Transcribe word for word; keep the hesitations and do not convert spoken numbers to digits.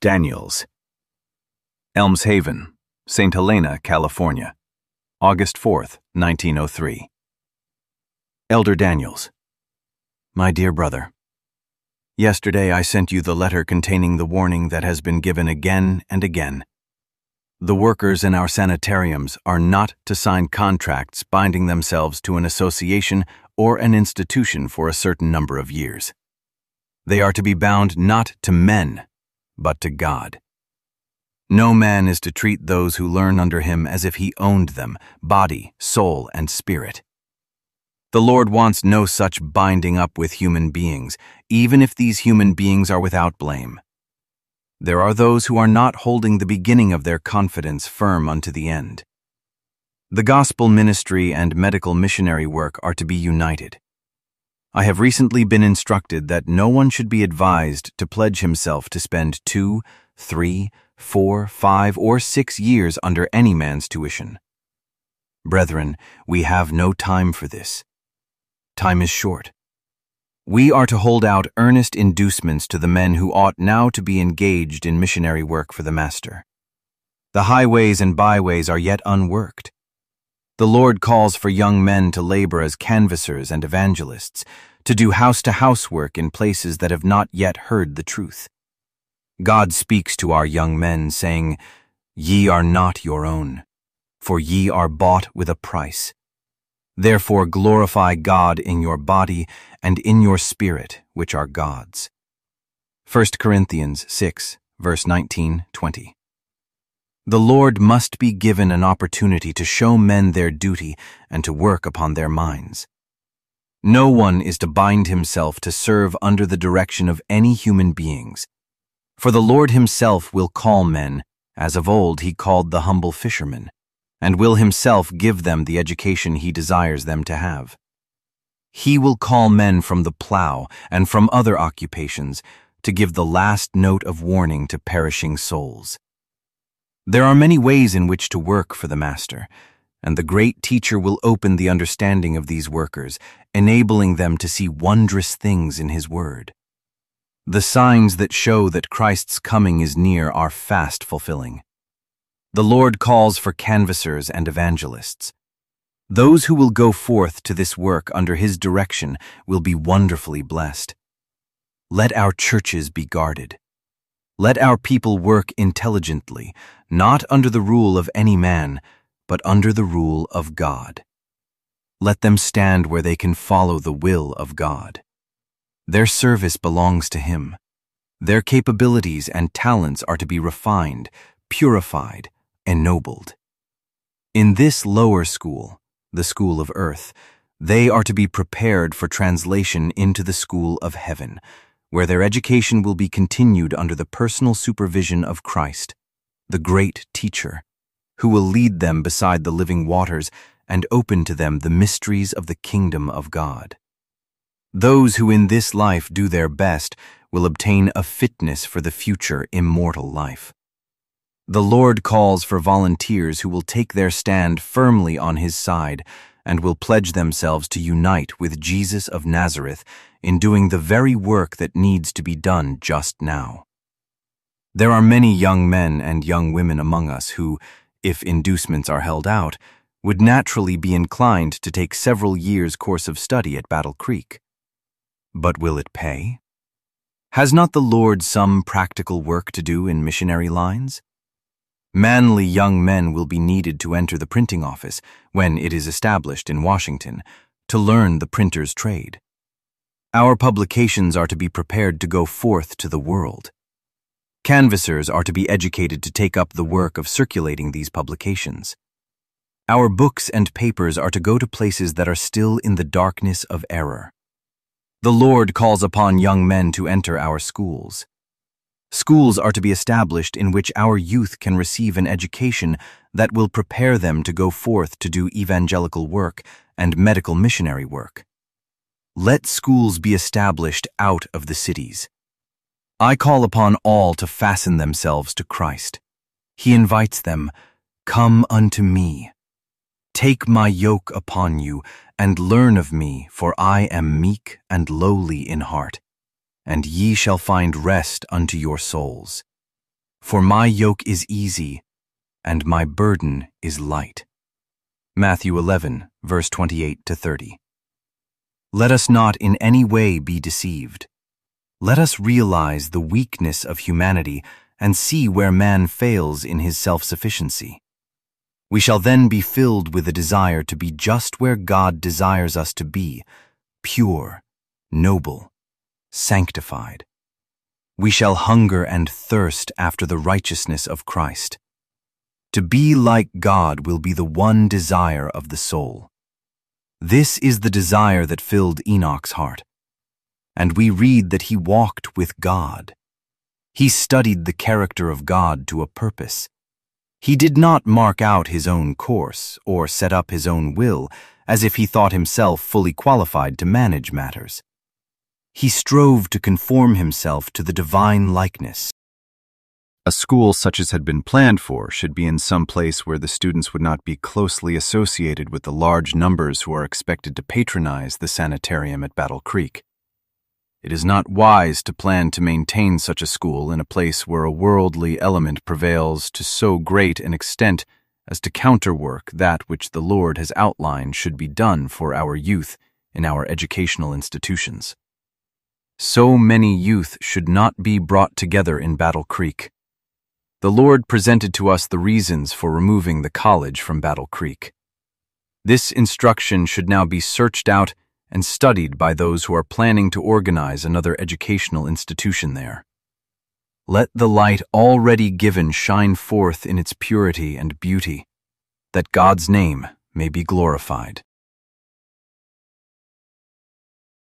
Daniels. Elms Haven, Saint Helena, California, August fourth, nineteen oh three. Elder Daniels. My dear brother, yesterday I sent you the letter containing the warning that has been given again and again. The workers in our sanitariums are not to sign contracts binding themselves to an association or an institution for a certain number of years. They are to be bound not to men, but to God. No man is to treat those who learn under him as if he owned them, body, soul, and spirit. The Lord wants no such binding up with human beings, even if these human beings are without blame. There are those who are not holding the beginning of their confidence firm unto the end. The gospel ministry and medical missionary work are to be united. I have recently been instructed that no one should be advised to pledge himself to spend two, three, four, five, or six years under any man's tuition. Brethren, we have no time for this. Time is short. We are to hold out earnest inducements to the men who ought now to be engaged in missionary work for the Master. The highways and byways are yet unworked. The Lord calls for young men to labor as canvassers and evangelists, to do house-to-house work in places that have not yet heard the truth. God speaks to our young men, saying, "Ye are not your own, for ye are bought with a price. Therefore glorify God in your body and in your spirit, which are God's." First Corinthians six, verse nineteen, twenty. The Lord must be given an opportunity to show men their duty and to work upon their minds. No one is to bind himself to serve under the direction of any human beings, for the Lord himself will call men, as of old he called the humble fishermen, and will himself give them the education he desires them to have. He will call men from the plow and from other occupations to give the last note of warning to perishing souls. There are many ways in which to work for the Master, and the great teacher will open the understanding of these workers, enabling them to see wondrous things in his word. The signs that show that Christ's coming is near are fast fulfilling. The Lord calls for canvassers and evangelists. Those who will go forth to this work under his direction will be wonderfully blessed. Let our churches be guarded. Let our people work intelligently, not under the rule of any man, but under the rule of God. Let them stand where they can follow the will of God. Their service belongs to him. Their capabilities and talents are to be refined, purified, ennobled. In this lower school, the school of earth, they are to be prepared for translation into the school of heaven, where their education will be continued under the personal supervision of Christ, the great teacher, who will lead them beside the living waters and open to them the mysteries of the kingdom of God. Those who in this life do their best will obtain a fitness for the future immortal life. The Lord calls for volunteers who will take their stand firmly on his side and will pledge themselves to unite with Jesus of Nazareth in doing the very work that needs to be done just now. There are many young men and young women among us who, if inducements are held out, would naturally be inclined to take several years' course of study at Battle Creek. But will it pay? Has not the Lord some practical work to do in missionary lines? Manly young men will be needed to enter the printing office, when it is established in Washington, to learn the printer's trade. Our publications are to be prepared to go forth to the world. Canvassers are to be educated to take up the work of circulating these publications. Our books and papers are to go to places that are still in the darkness of error. The Lord calls upon young men to enter our schools. Schools are to be established in which our youth can receive an education that will prepare them to go forth to do evangelical work and medical missionary work. Let schools be established out of the cities. I call upon all to fasten themselves to Christ. He invites them, "Come unto me. Take my yoke upon you, and learn of me, for I am meek and lowly in heart, and ye shall find rest unto your souls. For my yoke is easy, and my burden is light. Matthew eleven, verse twenty-eight to thirty. Let us not in any way be deceived. Let us realize the weakness of humanity and see where man fails in his self-sufficiency. We shall then be filled with a desire to be just where God desires us to be, pure, noble, sanctified. We shall hunger and thirst after the righteousness of Christ. To be like God will be the one desire of the soul. This is the desire that filled Enoch's heart. And we read that he walked with God. He studied the character of God to a purpose. He did not mark out his own course or set up his own will as if he thought himself fully qualified to manage matters. He strove to conform himself to the divine likeness. A school such as had been planned for should be in some place where the students would not be closely associated with the large numbers who are expected to patronize the sanitarium at Battle Creek. It is not wise to plan to maintain such a school in a place where a worldly element prevails to so great an extent as to counterwork that which the Lord has outlined should be done for our youth in our educational institutions. So many youth should not be brought together in Battle Creek. The Lord presented to us the reasons for removing the college from Battle Creek. This instruction should now be searched out and studied by those who are planning to organize another educational institution there. Let the light already given shine forth in its purity and beauty, that God's name may be glorified.